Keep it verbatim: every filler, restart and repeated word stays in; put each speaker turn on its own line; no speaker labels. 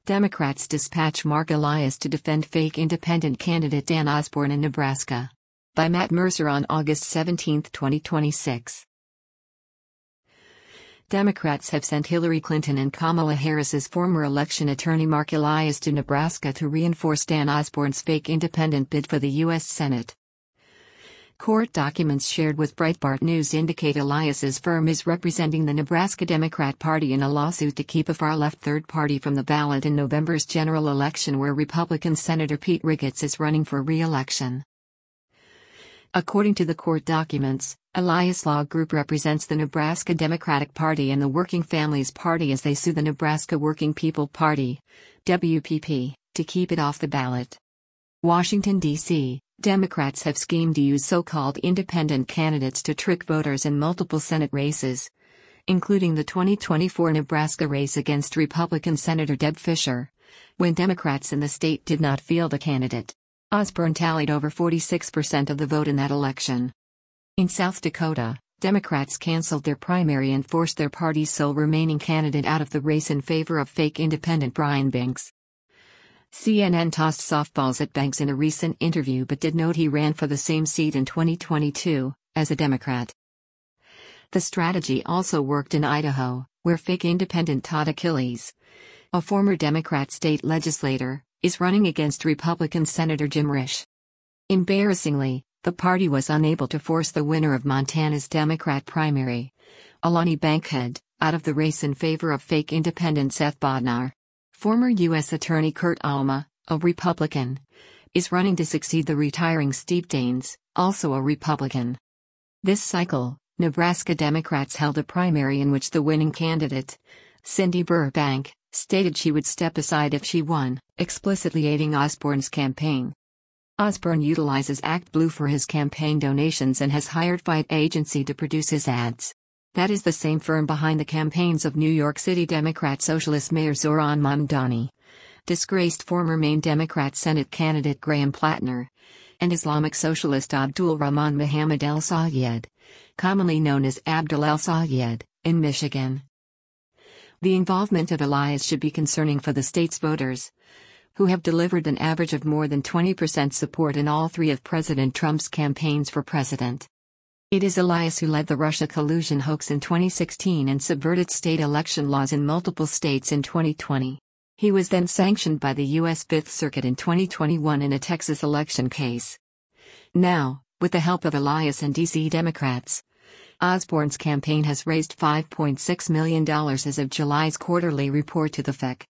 Democrats dispatch Mark Elias to defend fake independent candidate Dan Osborne in Nebraska. By Matt Mercer on August seventeenth, twenty twenty-six. Democrats have sent Hillary Clinton and Kamala Harris's former election attorney Mark Elias to Nebraska to reinforce Dan Osborne's fake independent bid for the U S Senate. Court documents shared with Breitbart News indicate Elias's firm is representing the Nebraska Democrat Party in a lawsuit to keep a far-left third party from the ballot in November's general election, where Republican Senator Pete Ricketts is running for re-election. According to the court documents, Elias Law Group represents the Nebraska Democratic Party and the Working Families Party as they sue the Nebraska Working People Party, W P P, to keep it off the ballot. Washington, D C Democrats have schemed to use so-called independent candidates to trick voters in multiple Senate races, including the twenty twenty-four Nebraska race against Republican Senator Deb Fischer, when Democrats in the state did not field a candidate. Osborne tallied over forty-six percent of the vote in that election. In South Dakota, Democrats canceled their primary and forced their party's sole remaining candidate out of the race in favor of fake independent Brian Banks. C N N tossed softballs at Banks in a recent interview but did note he ran for the same seat in twenty twenty-two, as a Democrat. The strategy also worked in Idaho, where fake independent Todd Achilles, a former Democrat state legislator, is running against Republican Senator Jim Risch. Embarrassingly, the party was unable to force the winner of Montana's Democrat primary, Alani Bankhead, out of the race in favor of fake independent Seth Bodnar. Former U S Attorney Kurt Alma, a Republican, is running to succeed the retiring Steve Daines, also a Republican. This cycle, Nebraska Democrats held a primary in which the winning candidate, Cindy Burbank, stated she would step aside if she won, explicitly aiding Osborne's campaign. Osborne utilizes ActBlue for his campaign donations and has hired Fight Agency to produce his ads. That is the same firm behind the campaigns of New York City Democrat Socialist Mayor Zohran Mamdani, disgraced former Maine Democrat Senate candidate Graham Plattner, and Islamic Socialist Abdul Rahman Mohammed El Sayed, commonly known as Abdul El Sayed, in Michigan. The involvement of Elias should be concerning for the state's voters, who have delivered an average of more than twenty percent support in all three of President Trump's campaigns for president. It is Elias who led the Russia collusion hoax in twenty sixteen and subverted state election laws in multiple states in twenty twenty. He was then sanctioned by the U S Fifth Circuit in twenty twenty-one in a Texas election case. Now, with the help of Elias and D C Democrats, Osborne's campaign has raised five point six million dollars as of July's quarterly report to the F E C.